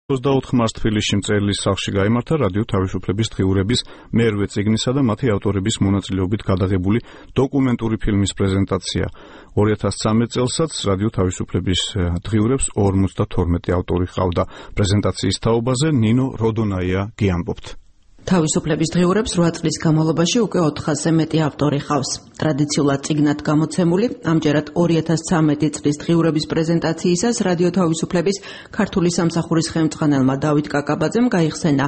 24 მარს თბილისში მწერლის სახლში გაიმართა რადიო თავისუფლების დღიურების მერვე წიგნისა და მათი ავტორების მონაწილეობით გადაღებული დოკუმენტური ფილმის პრეზენტაცია. 2013 წელსაც რადიო თავისუფლების დღიურებს 52 ავტორი ჰყავდა. პრეზენტაციის თაობაზე ნინო როდონაია გიამბობთ. თავისუფლების დღიურებს 8 წლის განმავლობაში უკვე 400-ზე მეტი ავტორი ჰყავს. ტრადიციულად წიგნად გამოცემული, ამჯერად 2013 წლის დღიურების პრეზენტაციისას რადიო თავისუფლების ქართული სამსახურის ხელმძღვანელმა დავით კაკაბაძემ გაიხსენა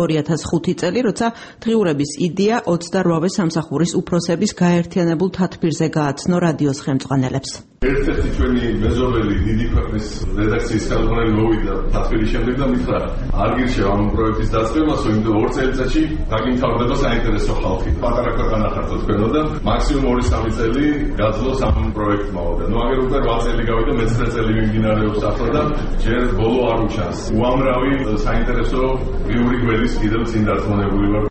2005 წელი, როცა დღიურების იდეა 28-ვე სამსახურის უფროსების გაერთიანებულ თათბირზე გააცნო რადიოს ხელმძღვანელებს. ერთ-ერთი ჩვენი მეზობელი დიდი ქვეყნის რედაქციის ხელმძღვანელი მოვიდა თათბირის შემდეგ და მითხრა, არ გირჩევ ამ პროექტის დაწყებას, იმიტომ 2 წელიწადში დაგინთავრდება საინტერესო ხალხი. პატარა ქვეყანა ხართ თქვენო და მაქსიმუმ 2-3 წელი გაძლოს ამ პროექტმა და ნუ აგერ უკვე 8 წელი გავიდა, მე-19 წელი მიმდინარეობს ახლა და ჯერ ბოლო არ უჩანს. უამრავი საინტერესო დღიური გველის კიდევ წინ დარწმუნებული ვარ.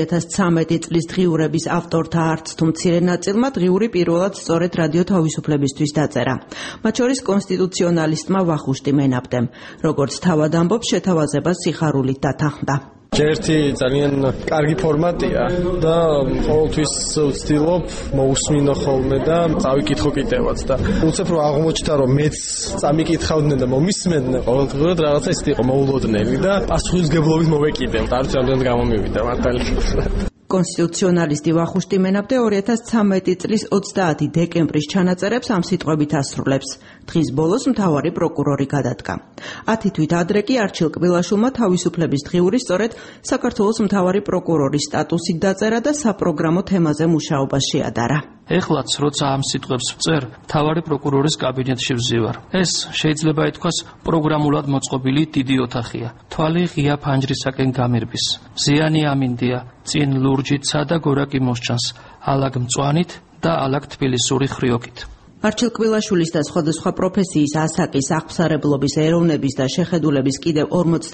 2013 წლის დღიურების ავტორთა არც თუ მცირე ნაწილმა დღიური პირველად სწორედ რადიო თავისუფლებისთვის დაწერა. მათ შორის კონსტიტუციონალისტმა ვახუშტი მენაბდემ. როგორც თავად ამბობს, შეთავაზებას სიხარულით დათანხმდა. ერთი ძალიან კარგი ფორმატია და ყოველთვის ვცდილობ მოусმინო ხოლმე და წავიკითხო კიდევაც და უცებ რომ აღმოჩნდა რომ მეც წამიკითხავდნენ და მომისმენდნენ ყოველდღიურად რაღაცა ის იყო მოულოდნელი და პასუხისმგებლობით მოვეკიდებ და არც რამდენად გამომივიდა მართალი. კონსტიტუციონალისტი ვახუშტი მენაბდე 2013 წლის 30 დეკემბრის ჩანაწერებს ამ სიტყვებით ასრულებს. დღის ბოლოს მთავარი პროკურორი გადადგა. 10 თვით ადრე კი არჩილ კბილაშვილმა თავისუფლების დღიური სწორედ საქართველოს მთავარი პროკურორის სტატუსით დაწერა და საპროგრამო თემაზე მუშაობა შეადარა. ეხლაც, როცა ამ სიტყვებს ვწერ, მთავარი პროკურორის კაბინეტში ვზივარ. ეს შეიძლება ითქვას პროგრამულად მოწყობილი დიდი ოთახია. თვალი ღია ფანჯრისაკენ გამირბის. მზიანი ამინდია, წინ ლურჯიცა და გორაკი მოსჩანს, ალაგ მწვანით და ალაგ თბილისური ხრიოკით. არჩილ კბილაშვილის და სხვადასხვა პროფესიის ასაკის, აღფსარებლობის, ეროვნების და შეხედულების კიდევ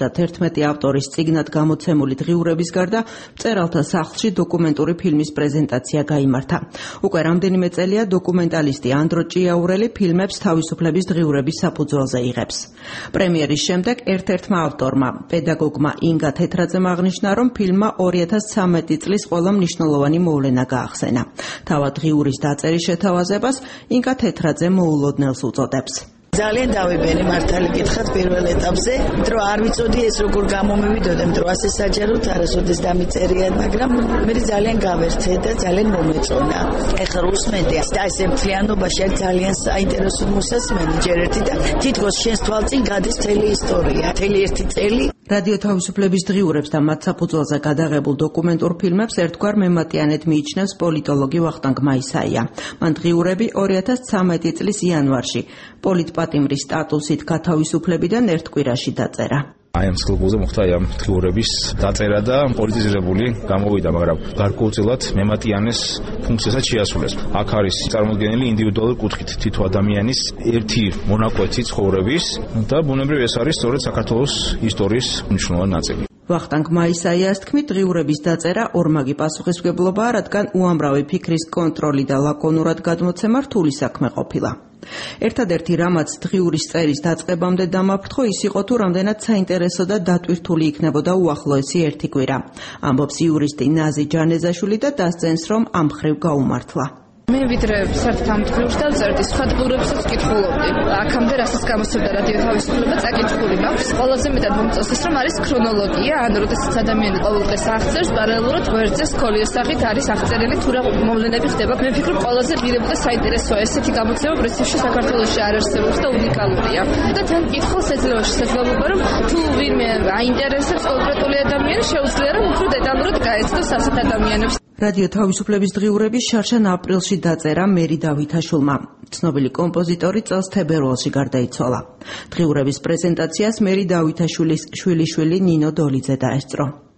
51 ავტორის წიგნად გამოცემული დღიურების გარდა მწერალთა სახლში დოკუმენტური ფილმის პრეზენტაცია გაიმართა. უკვე რამდენიმე წელია დოკუმენტალისტი ანდრო ჭიაურელი ფილმებს თავისუფლების დღიურების საფუძველზე იღებს. პრემიერის შემდეგ ერთ-ერთმა ავტორმა, პედაგოგმა ინგა თეთრაძემ აღნიშნა, რომ ფილმმა 2013 წლის ყველა მნიშვნელოვანი მოვლენა გაახსენა. თავად დღიურის დაწერის შეთავაზებას ინგა თეთრაძე მოულოდნელს უწოდებს. ძალიან დავიბერე მართალი გითხრათ პირველ ეტაპზე, რომ არ ვიცოდი ეს როგორ გამომივიდოდა, რომ ასე საჯაროდ არასოდეს დამიწერია, მაგრამ მე ძალიან გავერთე და ძალიან მომეწონა. ეხლა უსმენდი და ესე მთლიანობაში ძალიან საინტერესო მოსასმენი ჯერ ერთი და თითქოს შენს თვალწინ გადის მთელი ისტორია, მთელი ერთი წელი. რადიო თავისუფლების დღიურებს და მათ საფუძველზე გადაღებულ დოკუმენტურ ფილმებს ერთგვარ მემატიანედ მიიჩნევს პოლიტოლოგი ვახტანგ მაისაია. მან დღიურები 2013 წლის იანვარში პოლიტპატიმრის სტატუსით გათავისუფლებიდან ერთ კვირაში დაწერა. აი ამ სკლუბზე მოხდა ამ დღიურების დაწერა და პოლიტიზირებული გამოვიდა, მაგრამ გარკვეულწილად მემატიანეს ფუნქციასაც შეასრულეს. აქ არის წარმოდგენილი ინდივიდუალური კუთხით თითო ადამიანის ერთი მონაკვეთი ცხოვრების და ბუნებრივ ეს არის სწორედ საქართველოს ისტორიის მნიშვნელოვანი ნაწილი. ვახტანგ მაისაიას თქმით, დღიურების დაწერა ორმაგი პასუხისმგებლობაა, რადგან უამრავი ფიქრის კონტროლი და ლაკონურად გადმოცემა რთული საქმე ყოფილა. ერთადერთი რამაც დღიურის წერის დაწყებამდე დამაფრთხო ის იყო, თუ რამდენად საინტერესო და დატვირთული იქნებოდა უახლოესი ერთი კვირა. ამბობს იურისტი ნაზი ჯანეზაშვილი და დასძენს, რომ ამ მხრივ გაუმართლა. მე ვიდრე საერთოდ ამ დღიურს დავწერდი, სხვა დღიურებსაც ვკითხულობდი. აქამდე რასაც გამოსცემდა რადიო თავისუფლება, წაკითხული მაქვს. ყველაზე მეტად მომწონს ის, რომ არის ქრონოლოგია, ან როდესაც ადამიანი ყოველ დღეს აღწერს, პარალელურად გვერდზე სკოლიოს სახით არის აღწერილი თუ რა მოვლენები ხდება. მე ვფიქრობ, ყველაზე ღირებულ და საინტერესოა ესეთი გამოცემა პრინციპში საქართველოში არ არსებობს და უნიკალურია. და თან კითხულს ეძლევა შესაძლებლობა, რომ თუ ვინმე აინტერესებს კონკრეტული ადამიანი, შეუძლია რომ უფრო დეტალურად გაეცნოს ასეთ ადამიანებს. რადიო თავისუფლების დღიურების შარშან აპრილში დაწერა მერი დავითაშვილმა. ცნობილი კომპოზიტორი წელს თებერვალში გარდაიცვალა. დღიურების პრეზენტაციას მერი დავითაშვილის შვილიშვილი ნინო დოლიძე დაესწრო.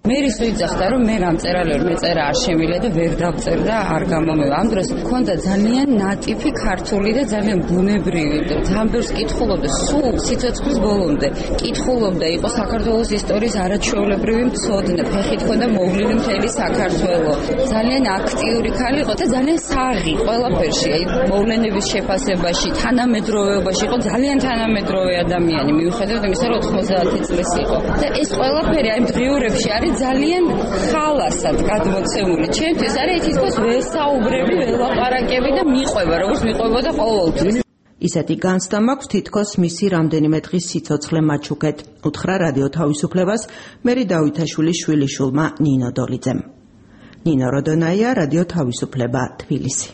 მე ის ვიძახდა რომ მე გამწერალი ვარ, მეწერა არ შემიძლია და ვერ დავწერდა, არ გამომევა. ამ დროს მქონდა ძალიან ნატიფი ქართული და ძალიან ბუნებრივი და ძალიან ბევრს კითხულობდა, სულ სიცოცხლის ბოლომდე კითხულობდა, იყო საქართველოს ისტორიის არაჩვეულებრივი მცოდნე, ფეხით ჰქონდა მოვლილი მთელი საქართველო. ძალიან აქტიური ქალი იყო და ძალიან საღი ყველაფერში, მოვლენების შეფასებაში, თანამედროვეობაში, იყო ძალიან თანამედროვე ადამიანი, მიუხედავად იმისა, რომ 90 წლის იყო. და ეს ყველაფერი აი დღიურებში არის ძალიან ხალასად გადმოცემული. ჩემთვის არის თითქოს ვესაუბრები, ველაპარაკები და მიყვება, როგორც მიყვებოდა ყოველთვის. ისეთი განცდა მაქვს თითქოს მისი რამდენიმე დღის სიცოცხლე მაჩუქეთ, უთხრა რადიო თავისუფლებას მერი დავითაშვილის შვილიშვილმა ნინო დოლიძემ. ნინო როდონაია, რადიო თავისუფლება, თბილისი.